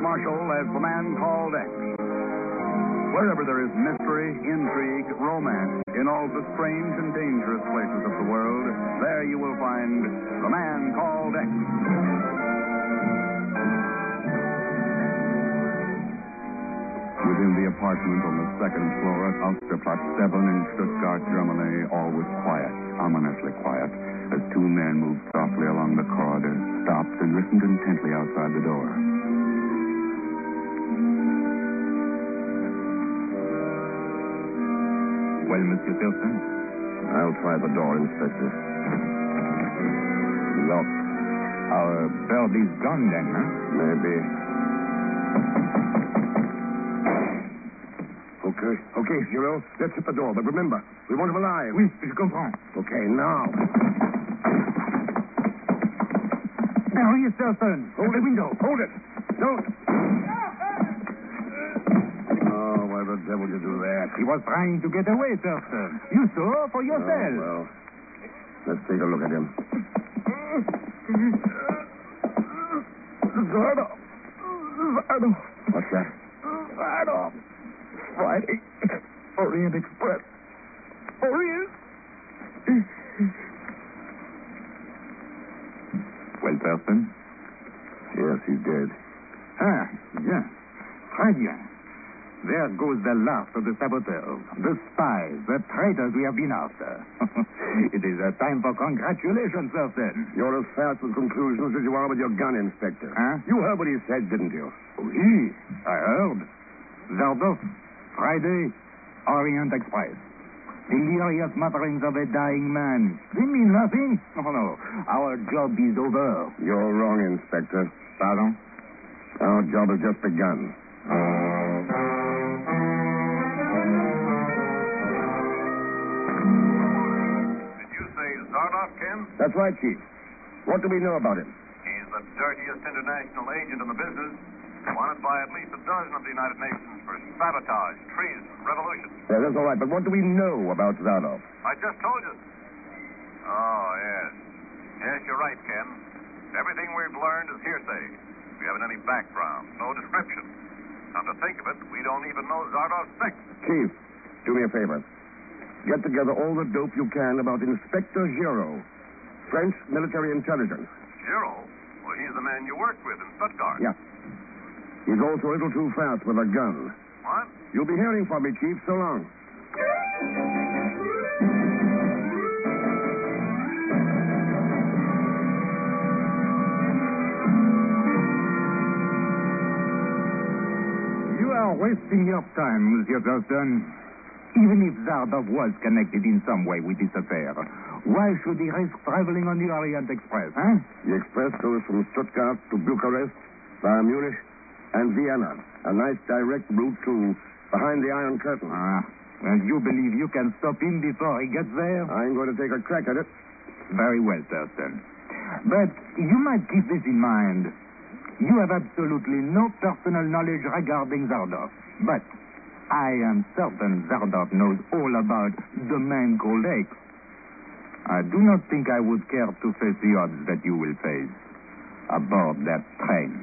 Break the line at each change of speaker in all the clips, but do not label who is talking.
Marshall as the man called X. Wherever there is mystery, intrigue, romance, in all the strange and dangerous places of the world, there you will find the man called X.
Within the apartment on the second floor at Osterplatz 7 in Stuttgart, Germany, all was quiet, ominously quiet, as two men moved softly along the corridor, stopped, and listened intently outside the door.
Well, Monsieur Thurston?
I'll try the door, Inspector. Locked.
Our bird is gone then, huh?
Maybe. Okay, Zero. Let's hit the door. But remember, we want him alive.
Oui, je comprends.
Okay, now.
Hurry, Thurston.
Hold the window. Hold it. Don't. Oh, why the devil did you do that?
He was trying to get away, Thurston. You saw for yourself.
Oh, well. Let's take a look at him.
Zardo.
What's that?
Zardo. Friday. Orient Express. Orient.
Well, Thurston?
Yes, he's dead.
Ah, bien. Très bien. There goes the last of the saboteurs, the spies, the traitors we have been after. It is a time for congratulations, Thurston.
You're as fast with conclusions as you are with your gun, Inspector.
Huh?
You heard what he said, didn't you?
Oui, I heard. Zardoff, Friday, Orient Express. Delirious mutterings of a dying man. They mean nothing. Oh, no. Our job is over.
You're wrong, Inspector.
Pardon?
Our job has just begun.
Did you say Zardoff, Ken?
That's right, Chief. What do we know about him?
He's the dirtiest international agent in the business. Wanted by at least a dozen of the United Nations for sabotage, treason, revolution.
Yeah, that's all right, but what do we know about Zardoff?
I just told you. Oh, yes. Yes, you're right, Ken. Everything we've learned is hearsay. We haven't any background, no description. Come to think of it, we don't even know Zardoff's sex.
Chief, do me a favor. Get together all the dope you can about Inspector Giraud, French military intelligence.
Giraud? Well, he's the man you worked with in Stuttgart.
Yeah. He's also a little too fast with a gun.
What?
You'll be hearing from me, Chief. So long.
You are wasting your time, Monsieur Thurston. Even if Zardoff was connected in some way with this affair, why should he risk traveling on the Orient Express, huh?
The express goes from Stuttgart to Bucharest, via Munich, and Vienna. A nice direct route to behind the Iron Curtain.
Well, you believe you can stop him before he gets there?
I'm going to take a crack at it.
Very well, Thurston. But you might keep this in mind. You have absolutely no personal knowledge regarding Zardoff. But I am certain Zardoff knows all about the man called X. I do not think I would care to face the odds that you will face aboard that train.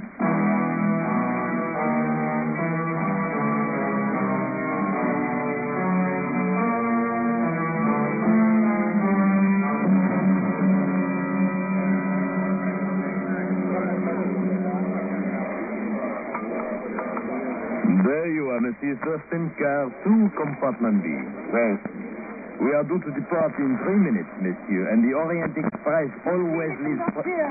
There you are, Monsieur Thurston, car 2, compartment B.
Well,
We are due to depart in 3 minutes, monsieur, and the Orient Express always leaves...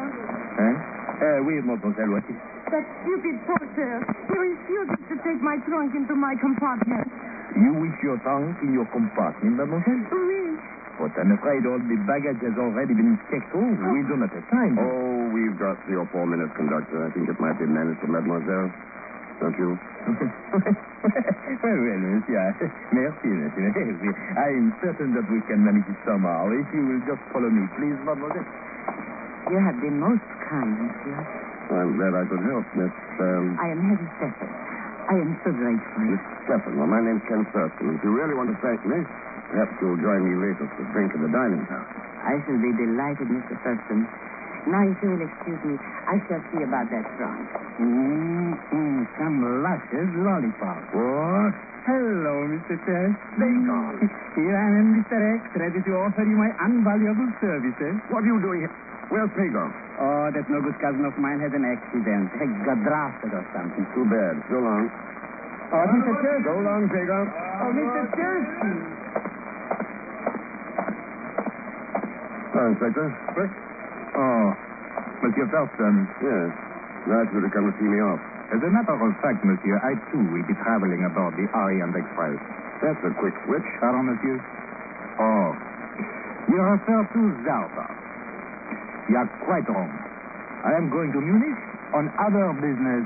Oui, mademoiselle, what is...
That stupid porter. He refuses to take my trunk into my compartment.
You wish your trunk in your compartment, mademoiselle?
Oui.
But I'm afraid all the baggage has already been checked over. We do not have time.
Oh, we've got 3 or 4 minutes, conductor. I think it might be managed for mademoiselle. Don't you?
Well, monsieur. Merci, monsieur. I am certain that we can manage it somehow. If you will just follow me, please, mademoiselle.
You have been most kind, monsieur.
I'm glad I could help, Miss,
I am Hetty Stephan. I am so grateful.
Miss Stephan. Well, my name's Ken Thurston. If you really want to thank me, perhaps you'll join me later for a drink in the dining house.
I shall be delighted, Mr. Thurston. Now, if you will excuse me, I shall see about that trunk.
Some luscious lollipop.
What? Hello, Mr. Tess.
Dagon.
Here I am, Mr. X, ready to offer you my invaluable services.
What are you doing here? Where's Pagon?
Oh, that no good cousin of mine had an accident. He got drafted or something.
Too bad. So long.
Oh, Mr. Tess.
So long, Pagon.
Oh, Mr. Tess.
Inspector.
Quick. Oh, Monsieur Thurston.
Yes. Nice of you to come to see me off.
As a matter of fact, monsieur, I too will be traveling aboard the Orient Express.
That's a quick switch.
Pardon, monsieur? Oh, you refer to Zardoz. You are quite wrong. I am going to Munich on other business.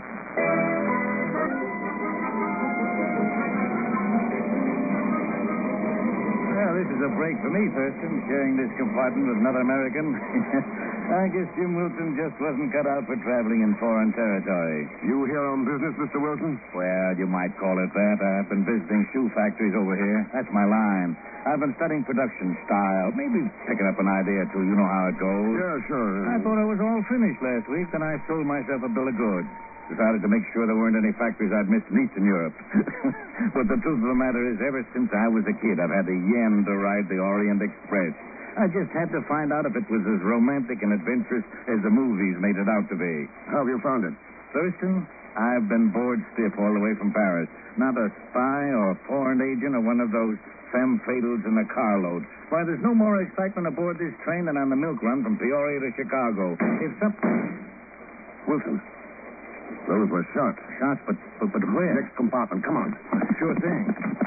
Well, this is a break for me, Thurston, sharing this compartment with another American. I guess Jim Wilson just wasn't cut out for traveling in foreign territory.
You here on business, Mr. Wilson?
Well, you might call it that. I've been visiting shoe factories over here. That's my line. I've been studying production style, maybe picking up an idea or two. You know how it goes.
Yeah, sure.
I thought I was all finished last week, then I sold myself a bill of goods. Decided to make sure there weren't any factories I'd missed in Eastern Europe. But the truth of the matter is, ever since I was a kid, I've had the yen to ride the Orient Express. I just had to find out if it was as romantic and adventurous as the movies made it out to be.
How have you found it?
Thurston, I've been bored stiff all the way from Paris. Not a spy or a foreign agent or one of those femme fatales in a carload. Why, there's no more excitement aboard this train than on the milk run from Peoria to Chicago. If some...
Wilson. Those were shots.
Shots, but where?
Next compartment. Come on.
Sure thing.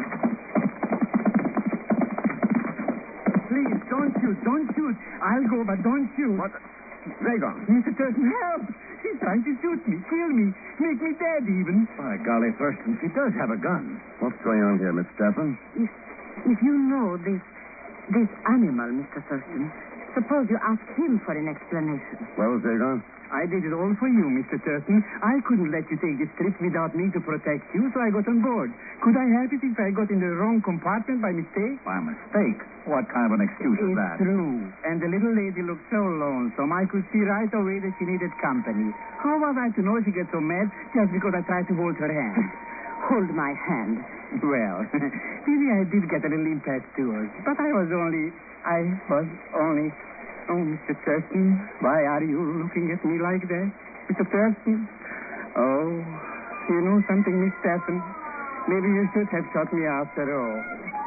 Please, don't shoot. I'll go, but don't shoot.
What? Zagon.
Mr. Turton, help! He's trying to shoot me, kill me, make me dead even.
By golly, Thurston, she does have a gun.
What's going on here, Miss Stafford?
If you know this animal, Mr. Thurston, suppose you ask him for an explanation.
Well, Zagon?
I did it all for you, Mr. Turton. I couldn't let you take this trip without me to protect you, so I got on board. Could I help it if I got in the wrong compartment by mistake?
By mistake? What kind of an excuse is that?
It's true. And the little lady looked so lonesome. I could see right away that she needed company. How was I to know she gets so mad just because I tried to hold her hand?
Hold my hand.
Well, maybe I did get a little impetuous, but I was only... Oh, Mr. Thurston, why are you looking at me like that? Mr. Thurston? Oh, you know something, Miss Stafford? Maybe you should have shot me after all.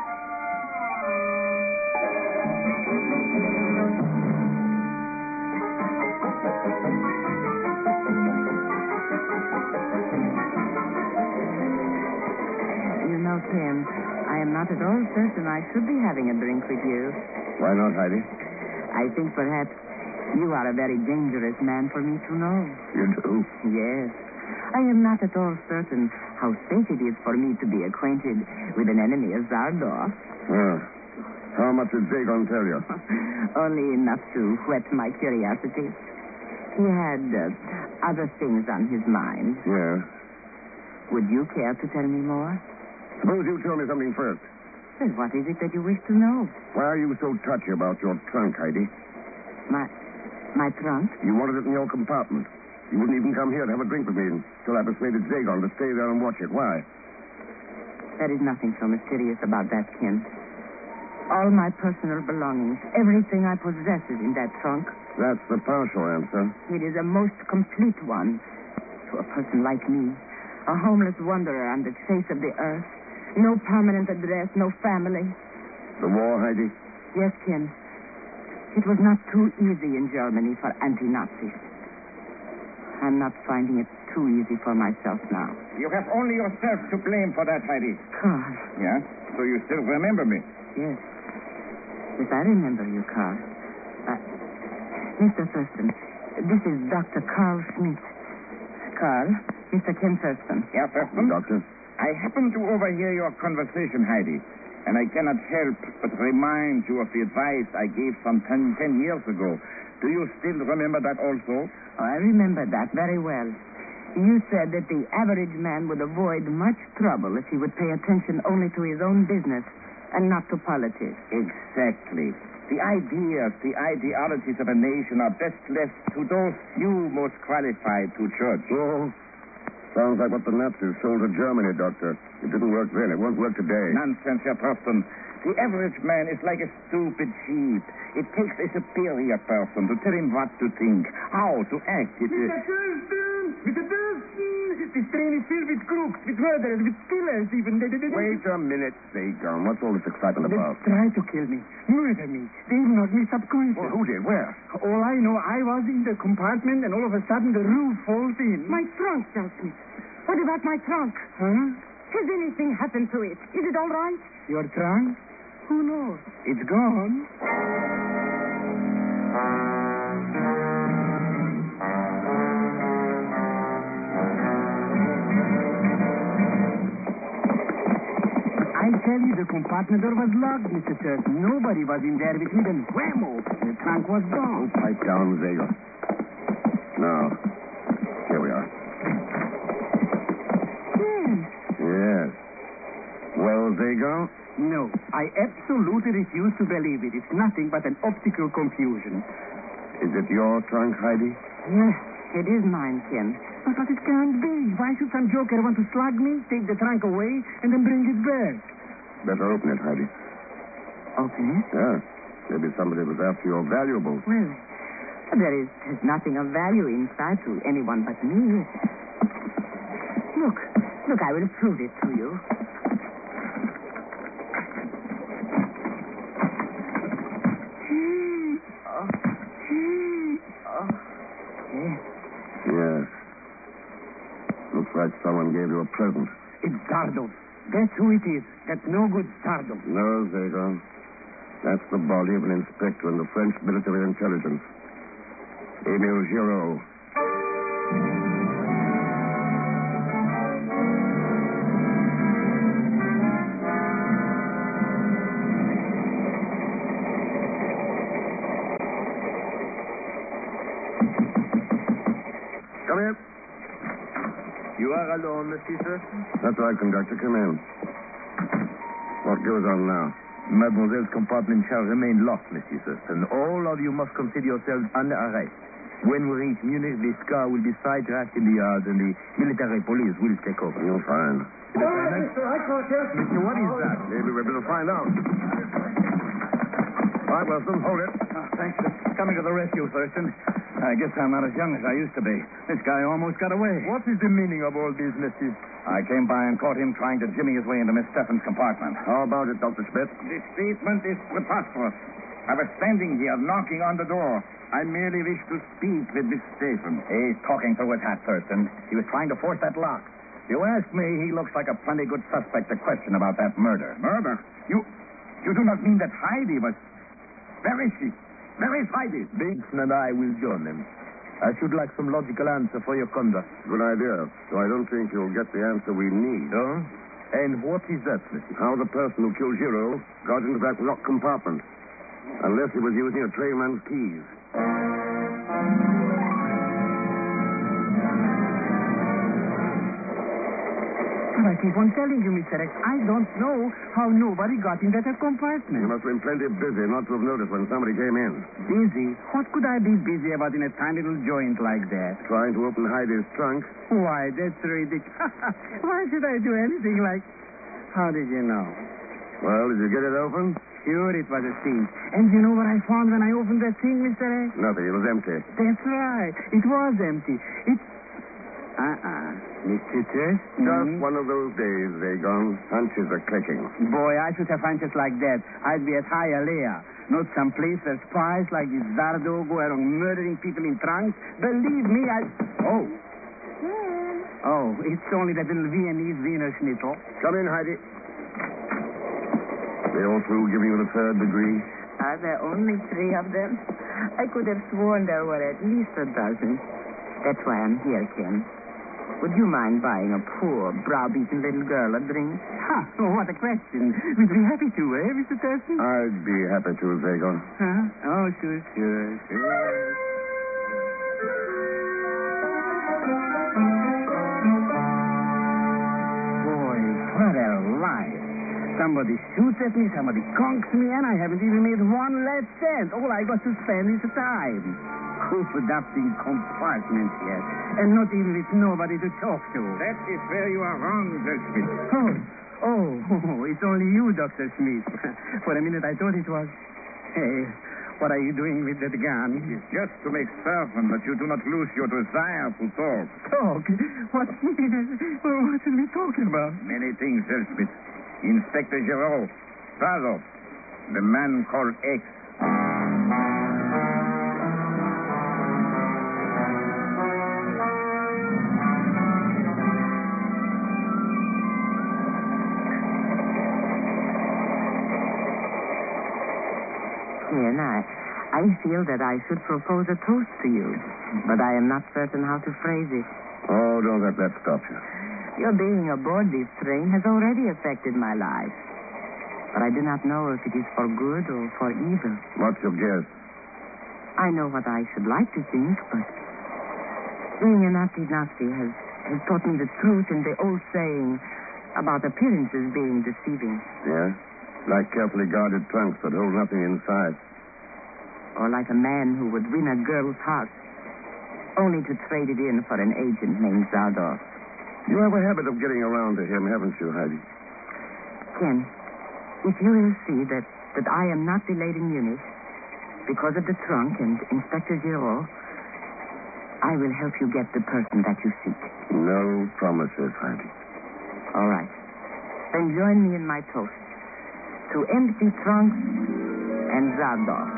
You know, Ken, I am not at all certain I should be having a drink with you.
Why not, Heidi?
I think perhaps you are a very dangerous man for me to know.
You do?
Yes. I am not at all certain how safe it is for me to be acquainted with an enemy as Zardoz.
How much did Zagon tell you?
Only enough to whet my curiosity. He had other things on his mind.
Yeah.
Would you care to tell me more?
Suppose you tell me something first.
Well, what is it that you wish to know?
Why are you so touchy about your trunk, Heidi?
My trunk?
You wanted it in your compartment. You wouldn't even come here to have a drink with me until I persuaded Zagon to stay there and watch it. Why?
There is nothing so mysterious about that, Ken. All my personal belongings, everything I possess is in that trunk.
That's the partial answer.
It is a most complete one. To a person like me, a homeless wanderer on the face of the earth. No permanent address, no family.
The war, Heidi?
Yes, Ken. It was not too easy in Germany for anti-Nazis. I'm not finding it too easy for myself now.
You have only yourself to blame for that, Heidi.
Carl.
Yeah? So you still remember me?
Yes. Yes, I remember you, Carl. Mr. Thurston, this is Dr. Carl Schmidt. Carl, Mr. Ken Thurston.
Yeah, Thurston?
Doctor?
I happened to overhear your conversation, Heidi, and I cannot help but remind you of the advice I gave some 10 years ago. Do you still remember that also?
Oh, I remember that very well. You said that the average man would avoid much trouble if he would pay attention only to his own business and not to politics.
Exactly. The ideas, the ideologies of a nation are best left to those few most qualified to judge.
Oh, sounds like what the Nazis sold to Germany, Doctor. It didn't work then. It won't work today.
Nonsense, Herr Thurston. The average man is like a stupid sheep. It takes a superior person to tell him what to think, how to act.
Mr. Thurston! This train is filled with crooks, with murderers, with killers even.
Wait a minute, Sagan. What's all this excitement
They
about?
tried to kill me, murder me. They knocked me subconscious.
Well, who did? Where?
All I know, I was in the compartment and all of a sudden the roof falls in.
My trunk, Smith. What about my trunk?
Huh?
Has anything happened to it? Is it all right?
Your trunk? Who knows? It's gone. I tell you, the compartment door was locked, Mr. Thurston. Nobody was in there with me. Then whammo, the trunk was gone.
Pipe down, Zager. Now, here we are. Yes. Well, Zager?
No, I absolutely refuse to believe it. It's nothing but an optical confusion.
Is it your trunk, Heidi?
Yes, it is mine, Ken.
But it can't be. Why should some joker want to slug me, take the trunk away, and then bring it back?
Better open it, Heidi.
Open it?
Yeah. Maybe somebody was after your valuables.
Well, there's nothing of value inside to anyone but me. Look, I will prove it to you.
Yes. Looks like someone gave you a present.
It's Zardos. That's who it is. That's no good Zardos.
No, Zager. That's the body of an inspector in the French military intelligence. Emile Giraud. Come in.
You are alone, Monsieur Thurston?
That's right, conductor. Come in. What goes on now?
Mademoiselle's compartment shall remain locked, Monsieur Thurston. All of you must consider yourselves under arrest. When we reach Munich, this car will be sidetracked in the yard and the military police will take over.
You're fine.
All right, mister, I can't help you.
Mister, what is that?
Maybe we're going to find out. All right, Wilson, hold it.
Thanks for coming to the rescue, Thurston. I guess I'm not as young as I used to be. This guy almost got away.
What is the meaning of all this, Monsieur?
I came by and caught him trying to jimmy his way into Miss Steffen's compartment.
How about it, Dr. Schmidt?
This statement is preposterous. I was standing here knocking on the door. I merely wish to speak with Miss Steffen. He's talking through his hat, Thurston. He was trying to force that lock. You ask me, he looks like a plenty good suspect to question about that murder. Murder? You do not mean that Heidi was... Where is she? Where is Heidi?
Bigson and I will join them. I should like some logical answer for your conduct.
Good idea. So I don't think you'll get the answer we need.
No? And what is that, Monsieur?
How the person who killed Giraud got into that locked compartment. Unless he was using a trainman's keys.
I keep on telling you, Mr. X, I don't know how nobody got in that compartment.
You must have been plenty busy not to have noticed when somebody came in.
Busy? What could I be busy about in a tiny little joint like that?
Trying to open Heidi's trunk.
Why, that's ridiculous. Why should I do anything like... How did you know?
Well, did you get it open?
Sure, it was a cinch. And you know what I found when I opened that thing, Mr. X?
Nothing. It was empty.
That's right. It was empty. It's... Mr. Thurston?
Just one of those days, Vagon. Hunches are clicking.
Boy, I should have hunches like that. I'd be at Hialeah. Not some place where spies like this Zardo go around murdering people in trunks. Believe me, Oh. Oh, it's only that little Viennese Wiener Schnitzel.
Come in, Heidi. They all through giving you the third degree?
Are there only 3 of them? I could have sworn there were at least a dozen. That's why I'm here, Ken. Would you mind buying a poor, browbeaten little girl a drink?
Oh, what a question. We'd be happy to, Mr. Thurston?
I'd be happy to, Vagon.
Huh? Oh, sure. Boy, what a life. Somebody shoots at me, somebody conks me, and I haven't even made one last cent. All I got to spend is the time. Cooped up in compartments yet, and not even with nobody to talk to.
That is where you are wrong, Smith.
Oh, it's only you, Dr. Smith. For a minute I thought it was... Hey, what are you doing with that gun?
It's just to make certain that you do not lose your desire to talk.
Talk? What are we talking about?
Many things, Smith. Inspector Giraud, Zardov, the man called X.
Ken, I feel that I should propose a toast to you, but I am not certain how to phrase it.
Oh, don't let that stop you.
Your being aboard this train has already affected my life, but I do not know if it is for good or for evil.
What's your guess?
I know what I should like to think, but being a Nazi has taught me the truth in the old saying about appearances being deceiving.
Yeah? Like carefully guarded trunks that hold nothing inside.
Or like a man who would win a girl's heart, only to trade it in for an agent named Zardov.
You have a habit of getting around to him, haven't you, Heidi?
Ken, if you will see that I am not delayed in Munich because of the trunk and Inspector Giraud, I will help you get the person that you seek.
No promises, Heidi.
All right. Then join me in my toast. To empty trunks and Zardov.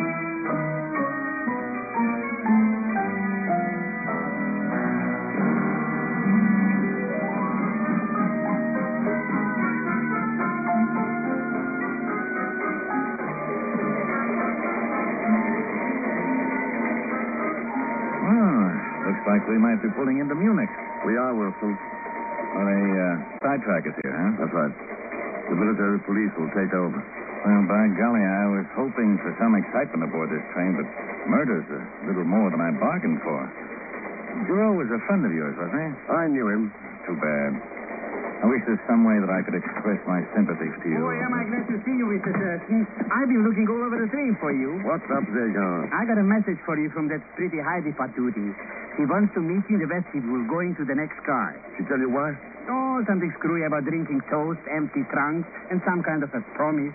Looks like we might be pulling into Munich.
We are, Wilson.
Well, a sidetrack is here, huh?
That's right. The military police will take over.
Well, by golly, I was hoping for some excitement aboard this train, but murder's a little more than I bargained for. Giraud was a friend of yours, wasn't he?
I knew him.
Too bad. I wish there's some way that I could express my sympathies to you.
Oh, am I glad to see you, Mr. Thurston. I've been looking all over the train for you.
What's up, Zagon?
I got a message for you from that pretty Heidi Patuti. She wants to meet you in the vestibule going to the next car.
She tell you why?
Oh, something screwy about drinking toast, empty trunks, and some kind of a promise.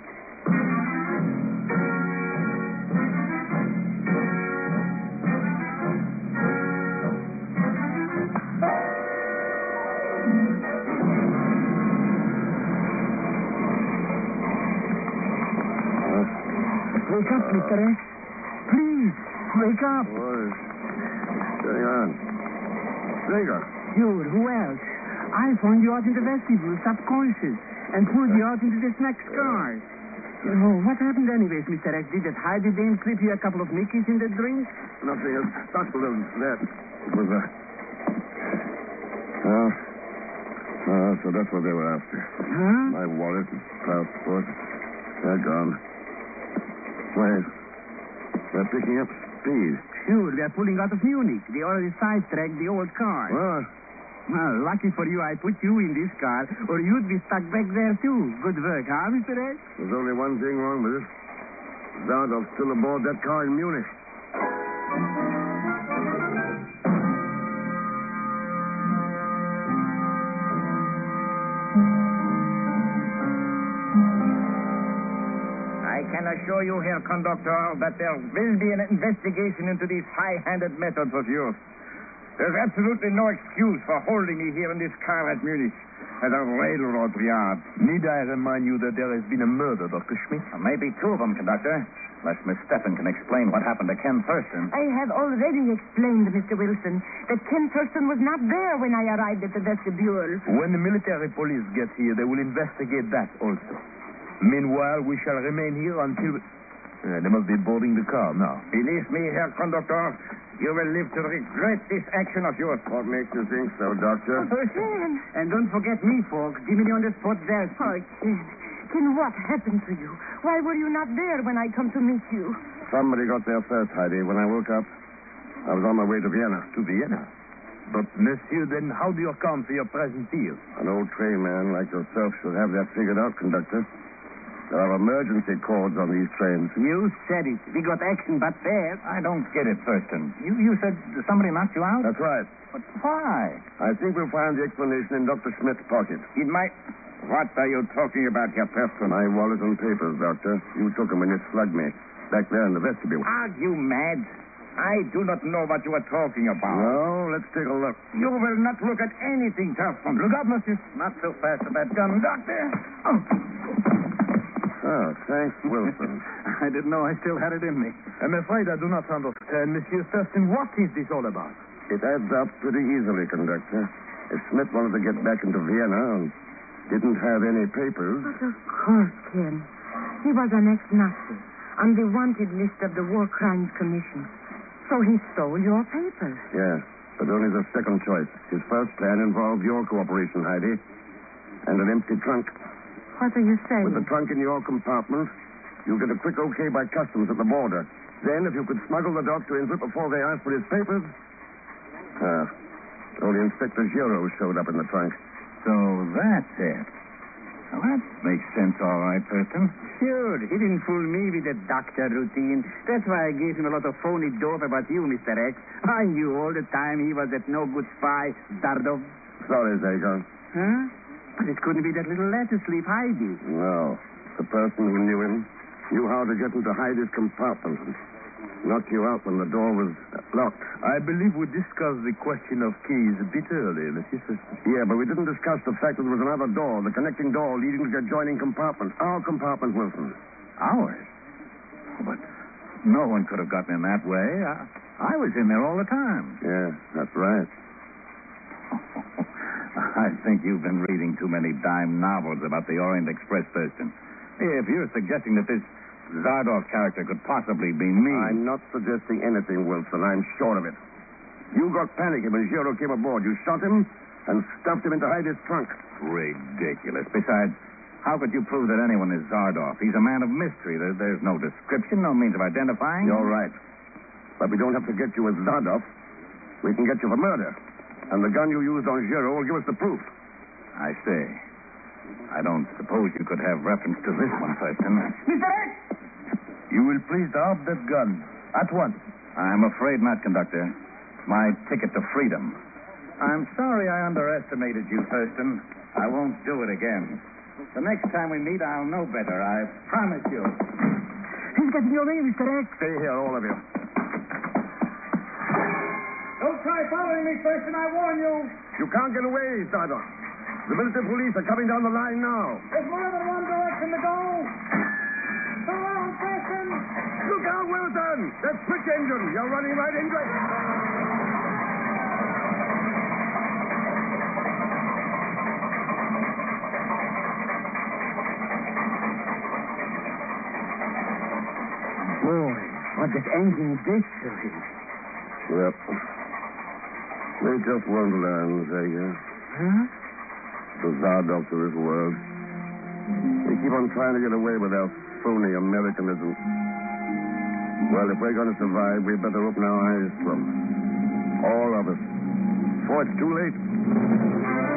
Wake up, Mr. X. Please, wake up.
What's going on? Zagon.
Sure, who else? I found you out in the vestibule, subconscious, and pulled you out into this next car. Oh, what happened anyways, Mr. X? Did that Heidi dame slip you a couple of Mickeys in the drink?
Nothing as subtle as that. It was so that's what they were after.
Huh?
My wallet and passport. They're gone. Wait. They're picking up speed.
Sure, they're pulling out of Munich. They already sidetracked the old car. Well, lucky for you, I put you in this car, or you'd be stuck back there, too. Good work, huh, Mr. X?
There's only one thing wrong with it. Zardov's still aboard that car in Munich.
I can assure you, Herr Conductor, that there will be an investigation into these high-handed methods of yours. There's absolutely no excuse for holding me here in this car at Munich as a railroad yard.
Need I remind you that there has been a murder, Dr. Schmidt?
Maybe two of them, Conductor. Unless Miss Steffen can explain what happened to Ken Thurston.
I have already explained, Mr. Wilson, that Ken Thurston was not there when I arrived at the vestibule.
When the military police get here, they will investigate that also. Meanwhile, we shall remain here until... they must be boarding the car now.
Believe me, Herr Conductor, you will live to regret this action of yours.
What makes you think so, Doctor?
Ken.
And don't forget me, folks. Give me the on-the-spot there.
Oh, Ken. Ken, what happened to you? Why were you not there when I come to meet you?
Somebody got there first, Heidi. When I woke up, I was on my way to Vienna.
To Vienna? But, monsieur, then how do you account for your present here?
An old train man like yourself should have that figured out, conductor. There are emergency cords on these trains.
You said it. We got action, but fast.
I don't get it, Thurston. You said somebody knocked you out?
That's right.
But why?
I think we'll find the explanation in Dr. Smith's pocket.
It might... What are you talking about, Herr Thurston?
My wallet and papers, Doctor. You took them when you slugged me. Back there in the vestibule.
Are you mad? I do not know what you are talking about.
No, let's take a look.
You will not look at anything, Thurston.
Look out, monsieur. Not so fast with that gun, Doctor. Oh.
Oh, thanks, Wilson.
I didn't know I still had it in me.
I'm afraid I do not understand, Monsieur Thurston. What is this all about?
It adds up pretty easily, conductor. If Smith wanted to get back into Vienna and didn't have any papers...
But of course, Ken. He was an ex-Nazi on the wanted list of the War Crimes Commission. So he stole your papers.
Yeah, but only the second choice. His first plan involved your cooperation, Heidi, and an empty trunk.
What are you saying?
With the trunk in your compartment, you'll get a quick okay by customs at the border. Then, if you could smuggle the doctor into it before they ask for his papers... only Inspector Giro showed up in the trunk.
So that's it. Well, that makes sense, all right, Thurston.
Sure, he didn't fool me with the doctor routine. That's why I gave him a lot of phony dope about you, Mr. X. I knew all the time he was that no-good spy, Zardov.
Sorry, Zago.
Huh? But it couldn't be that little letter sleep Heidi.
No. The person who knew him knew how to get into Heidi's compartment and knock you out when the door was locked.
I believe we discussed the question of keys a bit earlier, Monsieur Thurston.
Yeah, but we didn't discuss the fact that there was another door, the connecting door leading to the adjoining compartment. Our compartment, Wilson.
Ours? But no one could have gotten in that way. I was in there all the time.
Yeah, that's right.
I think you've been reading too many dime novels about the Orient Express, Thurston. If you're suggesting that this Zardov character could possibly be me...
I'm not suggesting anything, Wilson. I'm sure of it. You got panicky when Giro came aboard. You shot him and stuffed him into Heidi's trunk.
Ridiculous. Besides, how could you prove that anyone is Zardov? He's a man of mystery. There's no description, no means of identifying him.
You're right. But we don't have to get you as Zardov. We can get you for murder. And the gun you used on Giro will give us the proof.
I see. I don't suppose you could have reference to this one, Thurston.
Mr. X!
You will please drop that gun at once.
I'm afraid not, conductor. My ticket to freedom. I'm sorry I underestimated you, Thurston. I won't do it again. The next time we meet, I'll know better. I promise you.
He's getting your way, Mr. X.
Stay here, all of you.
Don't try following me, Thurston. I warn you.
You can't get away, Zardov. The military police are coming down the line now.
There's more than one direction to go. So long, Thurston.
Look out, Wilson! That switch engine. You're running right into it.
Boy, what that engine did to him.
Yep. They just won't learn, Zager.
Huh?
The Zardov to this world. They keep on trying to get away with their phony Americanism. Well, if we're going to survive, we better open our eyes to them. All of us. Before it's too late.